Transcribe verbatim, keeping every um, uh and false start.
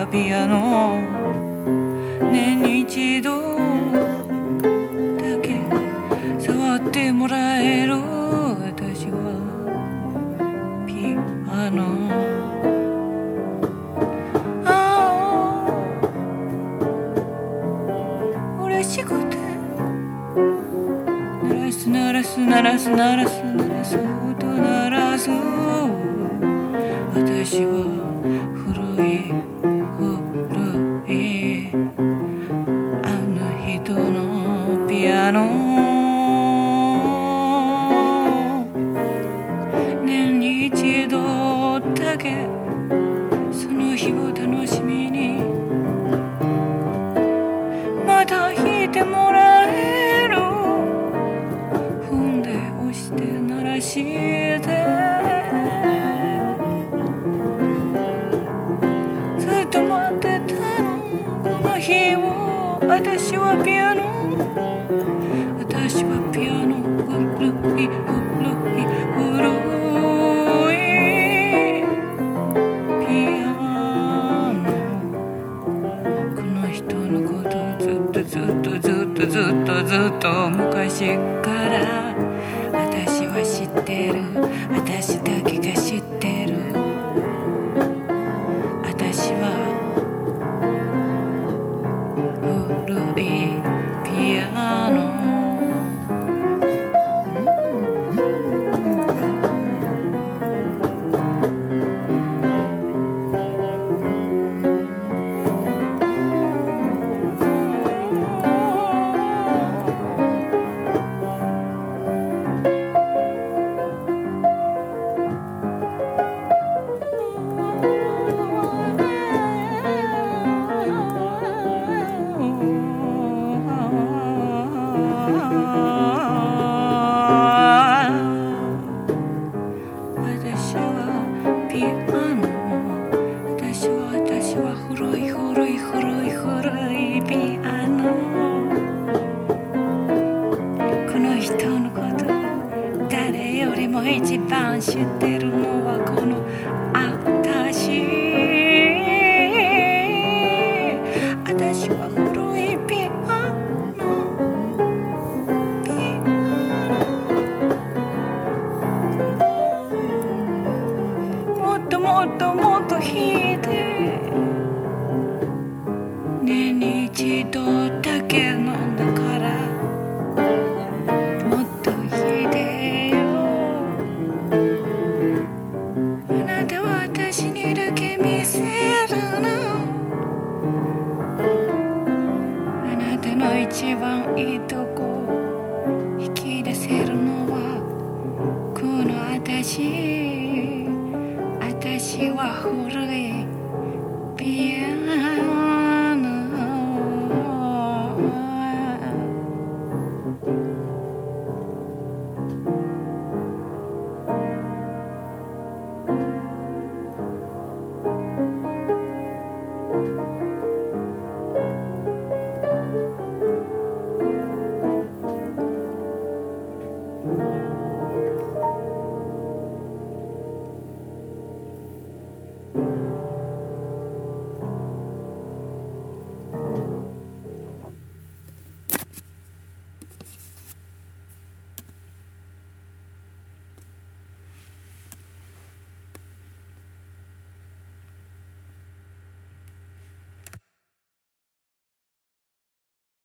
ピアノ年に一度だけ触ってもらえる私はピアノああ嬉しくて鳴らす鳴らす鳴らす鳴らす鳴らす音鳴らす私は古い古いあの人のピアノ年に一度だけその日を楽しみにまた弾いてもらえる踏んで押して鳴らして待ってたのこの日を私はピアノ私はピアノ古い古い古いピアノこの人のことずっとずっとずっとずっとずっと昔から私は知ってる私だけが知ってる私は古いピアノ私はピアノ私は私は古い古い古い古いピアノこの人のこと誰よりも一番知ってるのはこの私私は古いピアノもっともっともっと弾いて年に一度だけなんだからもっと弾いてよあなたは私にだけ見せるのあなたの一番いいとこ引き出せるのはこの私私はほら